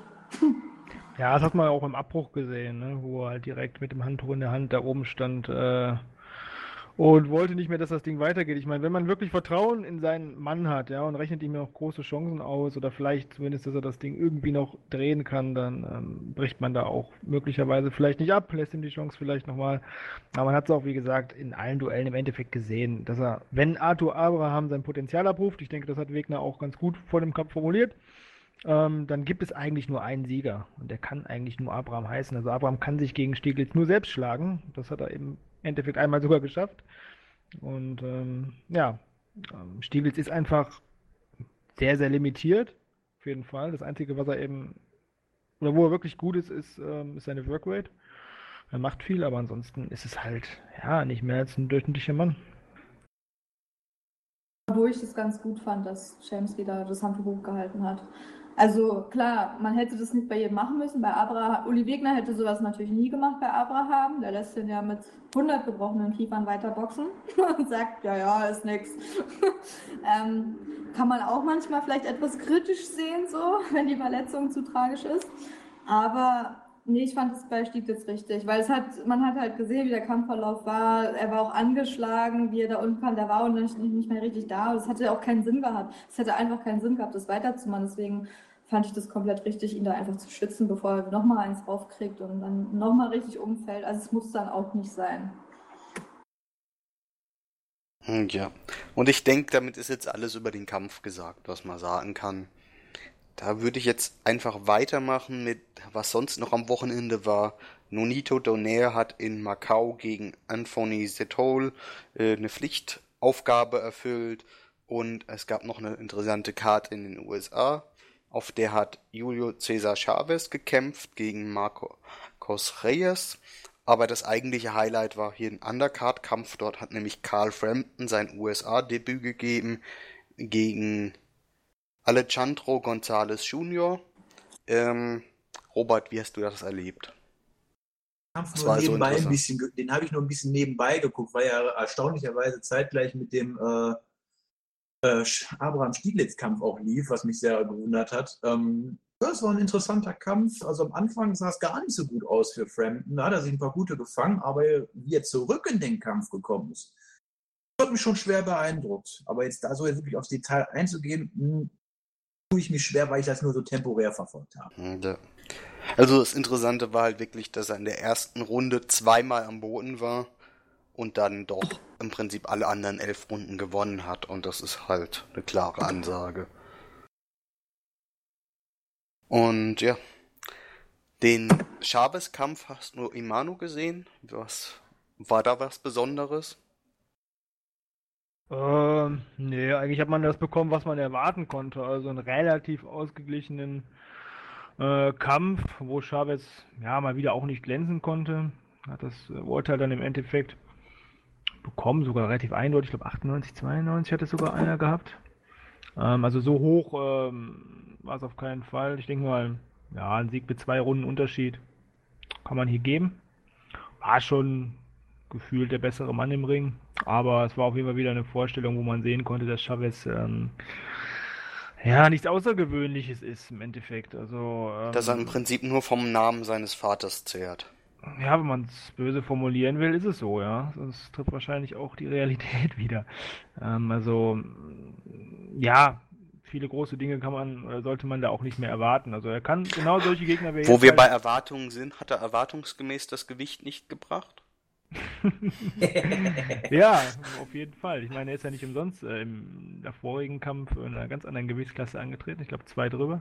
Ja, das hat man auch im Abbruch gesehen, ne? Wo er halt direkt mit dem Handtuch in der Hand da oben stand äh, und wollte nicht mehr, dass das Ding weitergeht. Ich meine, wenn man wirklich Vertrauen in seinen Mann hat, ja, und rechnet ihm auch große Chancen aus oder vielleicht zumindest, dass er das Ding irgendwie noch drehen kann, dann ähm, bricht man da auch möglicherweise vielleicht nicht ab, lässt ihm die Chance vielleicht nochmal. Aber man hat es auch, wie gesagt, in allen Duellen im Endeffekt gesehen, dass er, wenn Arthur Abraham sein Potenzial abruft, ich denke, das hat Wegner auch ganz gut vor dem Kampf formuliert, ähm, dann gibt es eigentlich nur einen Sieger. Und der kann eigentlich nur Abraham heißen. Also Abraham kann sich gegen Stieglitz nur selbst schlagen. Das hat er im Endeffekt einmal sogar geschafft. Und ähm, ja, ähm, Stieglitz ist einfach sehr, sehr limitiert auf jeden Fall. Das Einzige, was er eben, oder wo er wirklich gut ist, ist, ähm, ist seine Workrate. Er macht viel, aber ansonsten ist es halt, ja, nicht mehr als ein durchschnittlicher Mann. Wo ich das ganz gut fand, dass Shamsky da das Handtuch hochgehalten hat. Also klar, man hätte das nicht bei jedem machen müssen. Bei Abraham, Uli Wegner hätte sowas natürlich nie gemacht bei Abraham. Der lässt den ja mit hundert gebrochenen Kiefern weiter boxen und sagt, ja, ja, ist nix. ähm, kann man auch manchmal vielleicht etwas kritisch sehen, so, wenn die Verletzung zu tragisch ist. Aber nee, ich fand das bei Stieglitz richtig, weil es hat, man hat halt gesehen, wie der Kampfverlauf war. Er war auch angeschlagen, wie er da unten kam, der war und nicht, nicht mehr richtig da. Das hatte auch keinen Sinn gehabt. Es hätte einfach keinen Sinn gehabt, das weiterzumachen. Deswegen fand ich das komplett richtig, ihn da einfach zu schützen, bevor er nochmal eins raufkriegt und dann nochmal richtig umfällt. Also es muss dann auch nicht sein. Ja, und ich denke, damit ist jetzt alles über den Kampf gesagt, was man sagen kann. Da würde ich jetzt einfach weitermachen mit, was sonst noch am Wochenende war. Nonito Donaire hat in Macau gegen Anthony Setole äh, eine Pflichtaufgabe erfüllt und es gab noch eine interessante Card in den U S A. Auf der hat Julio César Chavez gekämpft gegen Marcos Reyes. Aber das eigentliche Highlight war hier ein Undercard-Kampf. Dort hat nämlich Carl Frampton sein U S A-Debüt gegeben gegen Alejandro González Junior Ähm, Robert, wie hast du das erlebt? Kampf Das nur war so nebenbei ein interessant. bisschen, ge- den habe ich nur ein bisschen nebenbei geguckt, weil er erstaunlicherweise zeitgleich mit dem äh, äh, Sch- Abraham Stieglitz-Kampf auch lief, was mich sehr gewundert hat. Ähm, das war ein interessanter Kampf. Also am Anfang sah es gar nicht so gut aus für Frampton. Da hat er sich ein paar gute gefangen, aber wie er zurück in den Kampf gekommen ist, das hat mich schon schwer beeindruckt. Aber jetzt da so jetzt wirklich aufs Detail einzugehen, mh, tue ich mich schwer, weil ich das nur so temporär verfolgt habe. Ja. Also das Interessante war halt wirklich, dass er in der ersten Runde zweimal am Boden war und dann doch im Prinzip alle anderen elf Runden gewonnen hat. Und das ist halt eine klare Ansage. Und ja, den Chavez-Kampf hast du im Manu gesehen? Was war da was Besonderes? Ähm, nee, eigentlich hat man das bekommen, was man erwarten konnte. Also einen relativ ausgeglichenen äh, Kampf, wo Chavez ja mal wieder auch nicht glänzen konnte. Hat das äh, Urteil dann im Endeffekt bekommen, sogar relativ eindeutig. Ich glaube achtundneunzig, zweiundneunzig hat es sogar einer gehabt. Ähm, also so hoch ähm, war es auf keinen Fall. Ich denke mal, ja, ein Sieg mit zwei Runden Unterschied kann man hier geben. War schon gefühlt der bessere Mann im Ring, aber es war auf jeden Fall wieder eine Vorstellung, wo man sehen konnte, dass Chavez ähm, ja nichts Außergewöhnliches ist im Endeffekt. Also Dass er im ähm, Prinzip nur vom Namen seines Vaters zehrt. ja, wenn man es böse formulieren will, ist es so, ja. Das trifft wahrscheinlich auch die Realität wieder. Ähm, also ja, viele große Dinge kann man oder sollte man da auch nicht mehr erwarten. Also er kann genau solche Gegner wie Wo jetzt wir halt bei Erwartungen sind, hat er erwartungsgemäß das Gewicht nicht gebracht? Ja, auf jeden Fall. Ich meine, er ist ja nicht umsonst äh, im der vorigen Kampf in einer ganz anderen Gewichtsklasse angetreten. Ich glaube, zwei drüber.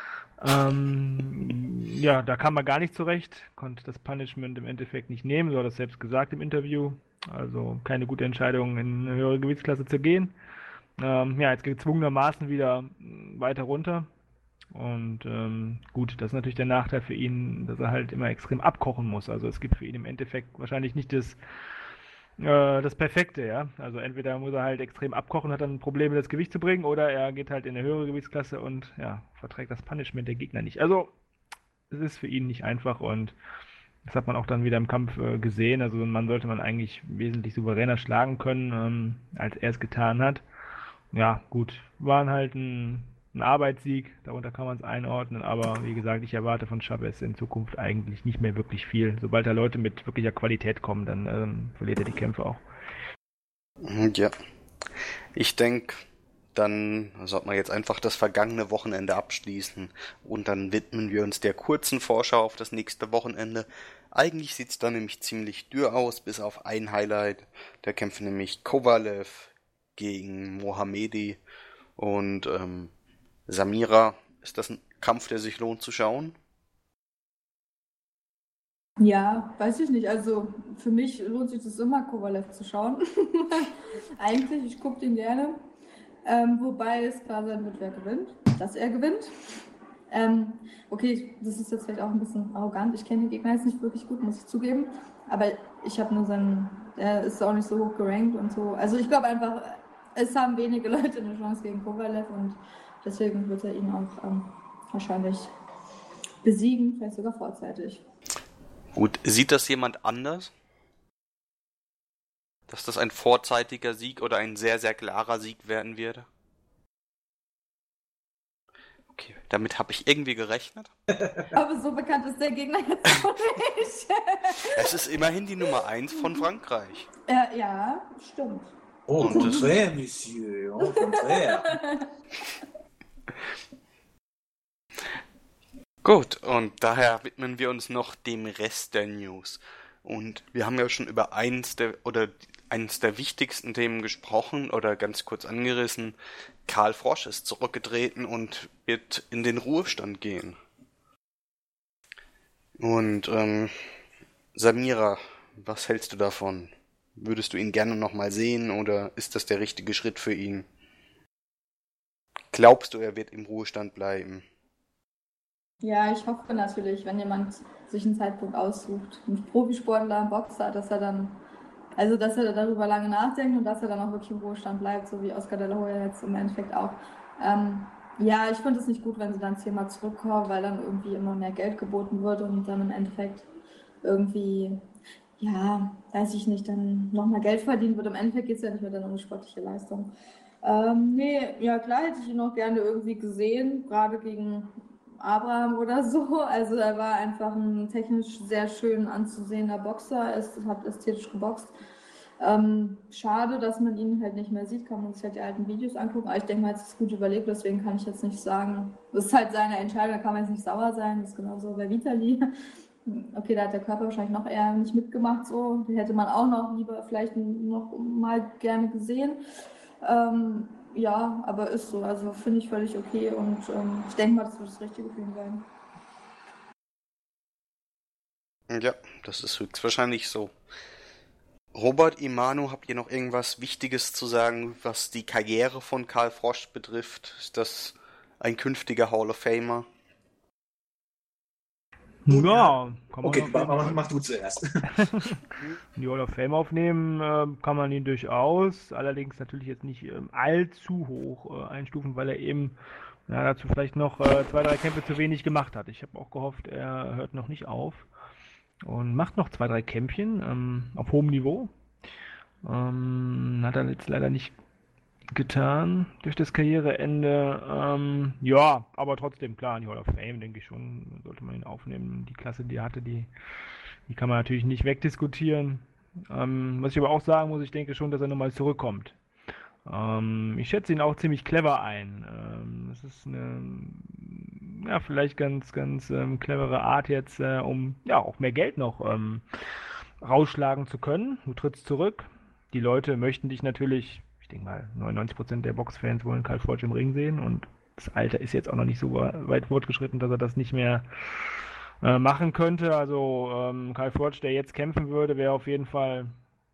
Ähm, ja, da kam er gar nicht zurecht, konnte das Punishment im Endeffekt nicht nehmen, so hat er es selbst gesagt im Interview. Also keine gute Entscheidung, in eine höhere Gewichtsklasse zu gehen. Ähm, ja, jetzt gezwungenermaßen wieder mm, weiter runter. Und ähm, gut, das ist natürlich der Nachteil für ihn, dass er halt immer extrem abkochen muss. Also es gibt für ihn im Endeffekt wahrscheinlich nicht das, äh, das Perfekte, ja. Also entweder muss er halt extrem abkochen, hat dann Probleme, das Gewicht zu bringen, oder er geht halt in eine höhere Gewichtsklasse und ja, verträgt das Punishment der Gegner nicht. Also es ist für ihn nicht einfach und das hat man auch dann wieder im Kampf äh, gesehen. Also so einen Mann sollte man eigentlich wesentlich souveräner schlagen können, ähm, als er es getan hat. Ja, gut, waren halt ein, ein Arbeitssieg, darunter kann man es einordnen, aber wie gesagt, ich erwarte von Chavez in Zukunft eigentlich nicht mehr wirklich viel. Sobald da Leute mit wirklicher Qualität kommen, dann ähm, verliert er die Kämpfe auch. Ja. Ich denke, dann sollte man jetzt einfach das vergangene Wochenende abschließen und dann widmen wir uns der kurzen Vorschau auf das nächste Wochenende. Eigentlich sieht's dann nämlich ziemlich dürr aus, bis auf ein Highlight. Da kämpfen nämlich Kovalev gegen Mohammedi und ähm, Samira. Ist das ein Kampf, der sich lohnt zu schauen? Ja, weiß ich nicht. Also für mich lohnt sich das immer, Kovalev zu schauen. Eigentlich, ich gucke den gerne. Ähm, wobei es klar sein wird, wer gewinnt. dass er gewinnt. Ähm, okay, das ist jetzt vielleicht auch ein bisschen arrogant. Ich kenne den Gegner jetzt nicht wirklich gut, muss ich zugeben. Aber ich habe nur seinen, er ist auch nicht so hoch gerankt und so. Also ich glaube einfach, es haben wenige Leute eine Chance gegen Kovalev und deswegen wird er ihn auch ähm, wahrscheinlich besiegen, vielleicht sogar vorzeitig. Gut, sieht das jemand anders? Dass das ein vorzeitiger Sieg oder ein sehr, sehr klarer Sieg werden würde? Okay, damit habe ich irgendwie gerechnet. Aber so bekannt ist der Gegner jetzt auch nicht. Es ist immerhin die Nummer eins von Frankreich. Ja, ja, stimmt. Oh, Und das- contraire, Monsieur, oh, contraire. Gut, und daher widmen wir uns noch dem Rest der News. Und wir haben ja schon über eins der oder eines der wichtigsten Themen gesprochen oder ganz kurz angerissen. Karl Frosch ist zurückgetreten und wird in den Ruhestand gehen. Und ähm, Samira, was hältst du davon? Würdest du ihn gerne nochmal sehen oder ist das der richtige Schritt für ihn? Glaubst du, er wird im Ruhestand bleiben? Ja, ich hoffe natürlich, wenn jemand sich einen Zeitpunkt aussucht, ein Profisportler, ein Boxer, dass er dann, also dass er darüber lange nachdenkt und dass er dann auch wirklich im Ruhestand bleibt, so wie Oscar de la Hoya jetzt im Endeffekt auch. Ähm, ja, ich finde es nicht gut, wenn sie dann zehnmal zurückkommen, weil dann irgendwie immer mehr Geld geboten wird und dann im Endeffekt irgendwie, ja, weiß ich nicht, dann nochmal Geld verdient wird. Im Endeffekt geht es ja nicht mehr dann um die sportliche Leistung. Ähm, nee, ja klar hätte ich ihn noch gerne irgendwie gesehen, gerade gegen Abraham oder so. Also er war einfach ein technisch sehr schön anzusehender Boxer, er hat ästhetisch geboxt. Ähm, schade, dass man ihn halt nicht mehr sieht, kann man sich halt die alten Videos angucken, aber ich denke mal, er hat es gut überlebt, deswegen kann ich jetzt nicht sagen, das ist halt seine Entscheidung, da kann man jetzt nicht sauer sein, das ist genauso bei Vitali. Okay, da hat der Körper wahrscheinlich noch eher nicht mitgemacht, so, die hätte man auch noch lieber vielleicht noch mal gerne gesehen. Ähm, ja, aber ist so, also finde ich völlig okay und ähm, ich denke mal, das wird das Richtige für ihn sein. Ja, das ist höchstwahrscheinlich so. Robert, Imanu, habt ihr noch irgendwas Wichtiges zu sagen, was die Karriere von Karl Frosch betrifft? Ist das ein künftiger Hall of Famer? Ja, kann man Okay, auf mach, jeden mach, Fall mach du zuerst. in die Hall of Fame aufnehmen, äh, kann man ihn durchaus, allerdings natürlich jetzt nicht ähm, allzu hoch äh, einstufen, weil er eben ja, dazu vielleicht noch äh, zwei, drei Kämpfe zu wenig gemacht hat. Ich habe auch gehofft, er hört noch nicht auf und macht noch zwei, drei Kämpfchen ähm, auf hohem Niveau. Ähm, hat er jetzt leider nicht getan durch das Karriereende. Ähm, ja, aber trotzdem, klar, in die Hall of Fame, denke ich schon, sollte man ihn aufnehmen. Die Klasse, die er hatte, die, die kann man natürlich nicht wegdiskutieren. Ähm, was ich aber auch sagen muss, ich denke schon, dass er nochmal zurückkommt. Ähm, ich schätze ihn auch ziemlich clever ein. Ähm, das ist eine, ja, vielleicht ganz, ganz ähm, clevere Art jetzt, äh, um ja auch mehr Geld noch ähm, rausschlagen zu können. Du trittst zurück. Die Leute möchten dich natürlich, ich denke mal, neunundneunzig Prozent der Boxfans wollen Karl Frosch im Ring sehen und das Alter ist jetzt auch noch nicht so weit fortgeschritten, dass er das nicht mehr äh, machen könnte. Also ähm, Karl Frosch, der jetzt kämpfen würde, wäre auf jeden Fall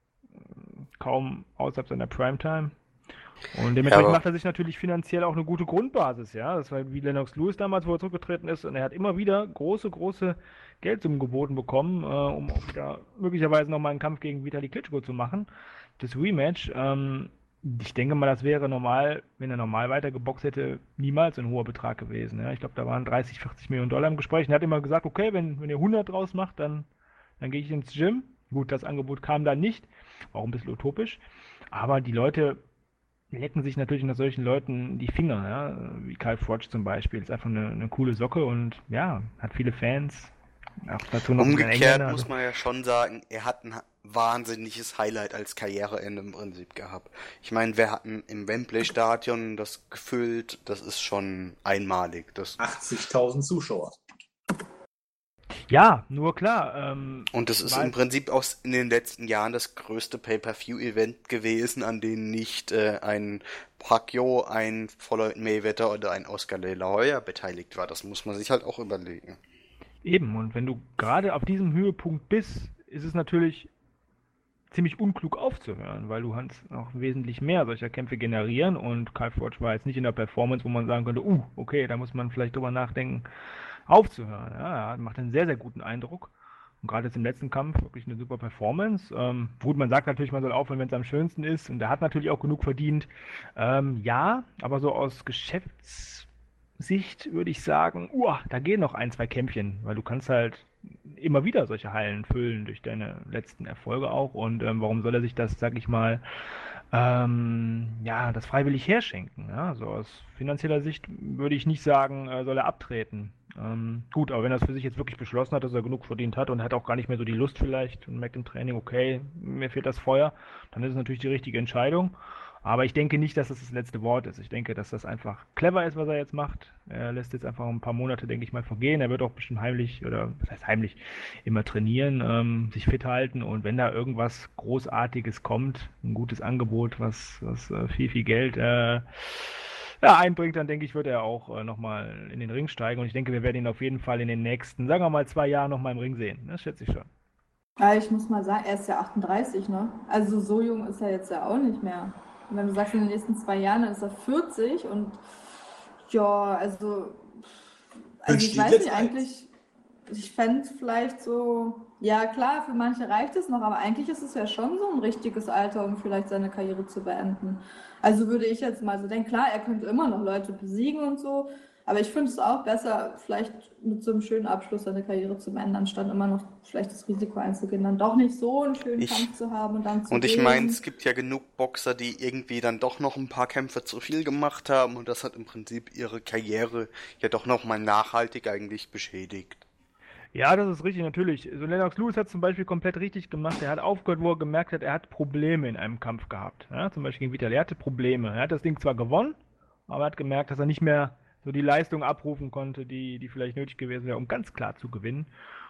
kaum außerhalb seiner Primetime. Und dementsprechend Ja, macht er sich natürlich finanziell auch eine gute Grundbasis, ja. Das war wie Lennox Lewis damals, wo er zurückgetreten ist, und er hat immer wieder große, große Geldsummen geboten bekommen, äh, um auch wieder möglicherweise nochmal einen Kampf gegen Vitali Klitschko zu machen. Das Rematch, ähm, ich denke mal, das wäre normal, wenn er normal weiter geboxt hätte, niemals ein hoher Betrag gewesen. Ja. Ich glaube, da waren dreißig, vierzig Millionen Dollar im Gespräch. Und er hat immer gesagt, okay, wenn, wenn ihr hundert draus macht, dann, dann gehe ich ins Gym. Gut, das Angebot kam dann nicht, auch ein bisschen utopisch. Aber die Leute lecken sich natürlich nach solchen Leuten die Finger, ja, wie Karl Frosch zum Beispiel. Ist einfach eine, eine coole Socke und ja, hat viele Fans. Auch dazu noch ein umgekehrt Engländer, muss also- man ja schon sagen, er hat ein wahnsinniges Highlight als Karriereende im Prinzip gehabt. Ich meine, wir hatten im Wembley-Stadion das gefüllt, das ist schon einmalig. Das, achtzigtausend Zuschauer. Ja, nur klar. Ähm, und das ist weil- im Prinzip auch in den letzten Jahren das größte Pay-Per-View-Event gewesen, an dem nicht äh, ein Pacquiao, ein Floyd Mayweather oder ein Oscar de la Hoya beteiligt war. Das muss man sich halt auch überlegen. Eben, und wenn du gerade auf diesem Höhepunkt bist, ist es natürlich ziemlich unklug aufzuhören, weil du kannst noch wesentlich mehr solcher Kämpfe generieren und Kyle Froch war jetzt nicht in der Performance, wo man sagen könnte, uh, okay, da muss man vielleicht drüber nachdenken, aufzuhören. Ja, er macht einen sehr, sehr guten Eindruck. Und gerade jetzt im letzten Kampf wirklich eine super Performance. Ähm, gut, man sagt natürlich, man soll aufhören, wenn es am schönsten ist. Und er hat natürlich auch genug verdient. Ähm, ja, aber so aus Geschäftssicht würde ich sagen, uah, da gehen noch ein, zwei Kämpfchen, weil du kannst halt immer wieder solche Hallen füllen durch deine letzten Erfolge auch. Und ähm, warum soll er sich das, sag ich mal, ähm, ja, das freiwillig herschenken? Ja? So aus finanzieller Sicht würde ich nicht sagen, äh, soll er abtreten. Ähm, gut, aber wenn er es für sich jetzt wirklich beschlossen hat, dass er genug verdient hat und hat auch gar nicht mehr so die Lust vielleicht und merkt im Training, okay, mir fehlt das Feuer, dann ist es natürlich die richtige Entscheidung. Aber ich denke nicht, dass das das letzte Wort ist. Ich denke, dass das einfach clever ist, was er jetzt macht. Er lässt jetzt einfach ein paar Monate, denke ich mal, vergehen. Er wird auch bestimmt heimlich, oder was heißt heimlich, immer trainieren, ähm, sich fit halten. Und wenn da irgendwas Großartiges kommt, ein gutes Angebot, was, was äh, viel, viel Geld äh, ja, einbringt, dann denke ich, wird er auch äh, nochmal in den Ring steigen. Und ich denke, wir werden ihn auf jeden Fall in den nächsten, sagen wir mal, zwei Jahren nochmal im Ring sehen. Das schätze ich schon. Ja, ich muss mal sagen, er ist ja achtunddreißig, ne? Also so jung ist er jetzt ja auch nicht mehr. Und wenn du sagst, in den nächsten zwei Jahren, dann ist er vierzig und ja, also, also Wünsch ich dir weiß jetzt nicht, eins. eigentlich, ich fände es vielleicht so, ja klar, für manche reicht es noch, aber eigentlich ist es ja schon so ein richtiges Alter, um vielleicht seine Karriere zu beenden. Also würde ich jetzt mal so denken, klar, er könnte immer noch Leute besiegen und so, aber ich finde es auch besser, vielleicht mit so einem schönen Abschluss seine Karriere zu beenden, anstatt immer noch vielleicht das Risiko einzugehen, dann doch nicht so einen schönen Ich, Kampf zu haben und dann zu und ich meine, es gehen. gibt ja genug Boxer, die irgendwie dann doch noch ein paar Kämpfe zu viel gemacht haben und das hat im Prinzip ihre Karriere ja doch nochmal nachhaltig eigentlich beschädigt. Ja, das ist richtig, natürlich. So Lennox Lewis hat zum Beispiel komplett richtig gemacht. Er hat aufgehört, wo er gemerkt hat, er hat Probleme in einem Kampf gehabt. Ja, zum Beispiel gegen Vitali. Er hatte Probleme. Er hat das Ding zwar gewonnen, aber er hat gemerkt, dass er nicht mehr so die Leistung abrufen konnte, die, die vielleicht nötig gewesen wäre, um ganz klar zu gewinnen.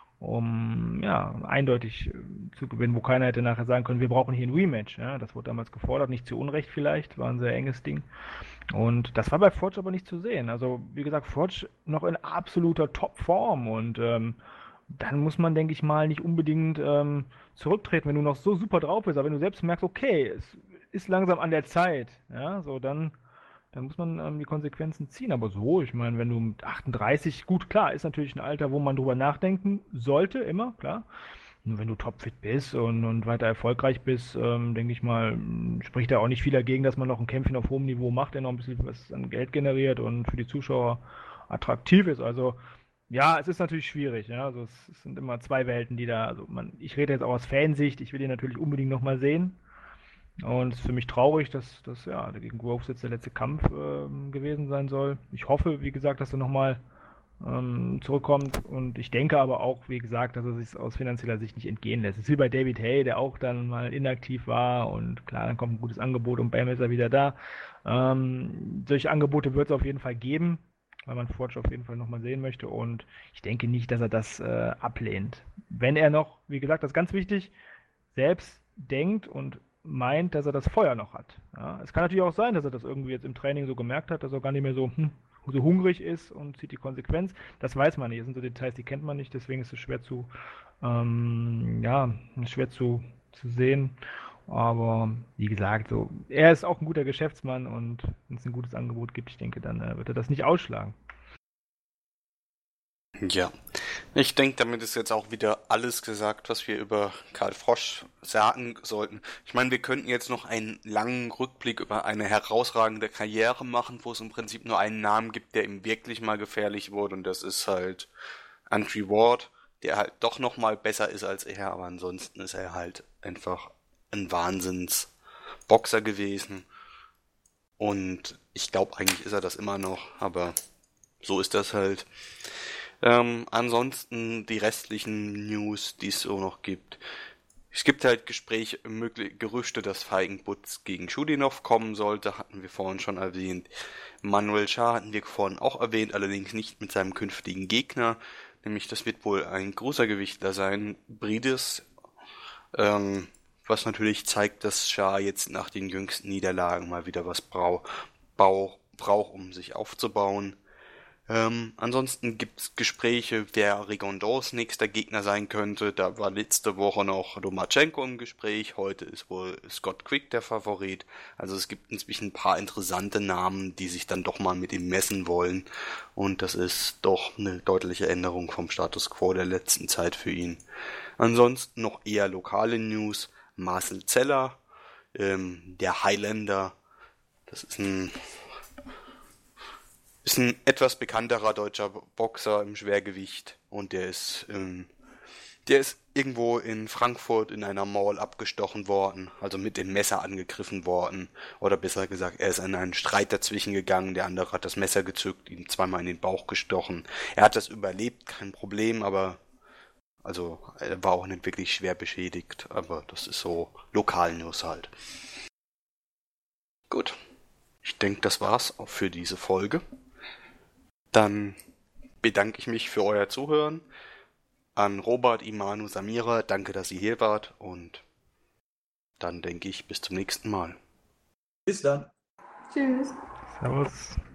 Um ja, eindeutig äh, zu gewinnen, wo keiner hätte nachher sagen können, wir brauchen hier ein Rematch. Ja, das wurde damals gefordert, nicht zu Unrecht vielleicht, war ein sehr enges Ding. Und das war bei Forge aber nicht zu sehen. Also, wie gesagt, Forge noch in absoluter Topform und ähm, dann muss man, denke ich mal, nicht unbedingt ähm, zurücktreten, wenn du noch so super drauf bist. Aber wenn du selbst merkst, okay, es ist langsam an der Zeit, ja, so dann, dann muss man ähm, die Konsequenzen ziehen. Aber so, ich meine, wenn du mit achtunddreißig, gut, klar, ist natürlich ein Alter, wo man drüber nachdenken sollte, immer, klar. Und wenn du topfit bist und, und weiter erfolgreich bist, ähm, denke ich mal, m, spricht da auch nicht viel dagegen, dass man noch ein Kämpfchen auf hohem Niveau macht, der noch ein bisschen was an Geld generiert und für die Zuschauer attraktiv ist. Also ja, es ist natürlich schwierig. Ja? Also es, es sind immer zwei Welten, die da, also man, ich rede jetzt auch aus Fansicht, ich will ihn natürlich unbedingt nochmal sehen. Und es ist für mich traurig, dass, dass ja, gegen Groves jetzt der letzte Kampf ähm, gewesen sein soll. Ich hoffe, wie gesagt, dass er nochmal ähm, zurückkommt. Und ich denke aber auch, wie gesagt, dass er sich aus finanzieller Sicht nicht entgehen lässt. Es ist wie bei David Hay, der auch dann mal inaktiv war. Und klar, dann kommt ein gutes Angebot und bam, ist er wieder da. Ähm, solche Angebote wird es auf jeden Fall geben, weil man Forge auf jeden Fall nochmal sehen möchte. Und ich denke nicht, dass er das äh, ablehnt. Wenn er noch, wie gesagt, das ist ganz wichtig, selbst denkt und meint, dass er das Feuer noch hat. Ja, es kann natürlich auch sein, dass er das irgendwie jetzt im Training so gemerkt hat, dass er gar nicht mehr so, hm, so hungrig ist und zieht die Konsequenz. Das weiß man nicht. Das sind so Details, die kennt man nicht, deswegen ist es schwer zu, ähm, ja, schwer zu, zu sehen. Aber wie gesagt, so, er ist auch ein guter Geschäftsmann und wenn es ein gutes Angebot gibt, ich denke, dann äh, wird er das nicht ausschlagen. Ja, ich denke, damit ist jetzt auch wieder alles gesagt, was wir über Karl Froch sagen sollten. Ich meine, wir könnten jetzt noch einen langen Rückblick über eine herausragende Karriere machen, wo es im Prinzip nur einen Namen gibt, der ihm wirklich mal gefährlich wurde, und das ist halt Andre Ward, der halt doch noch mal besser ist als er, aber ansonsten ist er halt einfach ein Wahnsinns-Boxer gewesen. Und ich glaube, eigentlich ist er das immer noch, aber so ist das halt. Ähm, ansonsten die restlichen News, die es so noch gibt. Es gibt halt Gespräche, mögliche Gerüchte, dass Feigenbutz gegen Schudinov kommen sollte, hatten wir vorhin schon erwähnt. Manuel Schah hatten wir vorhin auch erwähnt, allerdings nicht mit seinem künftigen Gegner, nämlich das wird wohl ein großer Gewichtler sein, Briedis, ähm, was natürlich zeigt, dass Schah jetzt nach den jüngsten Niederlagen mal wieder was braucht, brauch, brauch, um sich aufzubauen. Ähm, ansonsten gibt es Gespräche, wer Rigondors nächster Gegner sein könnte. Da war letzte Woche noch Lomachenko im Gespräch, heute ist wohl Scott Quick der Favorit. Also es gibt inzwischen ein paar interessante Namen, die sich dann doch mal mit ihm messen wollen. Und das ist doch eine deutliche Änderung vom Status Quo der letzten Zeit für ihn. Ansonsten noch eher lokale News. Marcel Zeller, ähm, der Highlander, das ist ein... ist ein etwas bekannterer deutscher Boxer im Schwergewicht und der ist, ähm, der ist irgendwo in Frankfurt in einer Mall abgestochen worden, also mit dem Messer angegriffen worden, oder besser gesagt, er ist in einen Streit dazwischen gegangen, der andere hat das Messer gezückt, ihm zweimal in den Bauch gestochen. Er hat das überlebt, kein Problem, aber also er war auch nicht wirklich schwer beschädigt, aber das ist so Lokalnews halt. Gut, ich denke, das war's auch für diese Folge. Dann bedanke ich mich für euer Zuhören. An Robert, Imanu, Samira, danke, dass ihr hier wart. Und dann denke ich, bis zum nächsten Mal. Bis dann. Tschüss. Servus.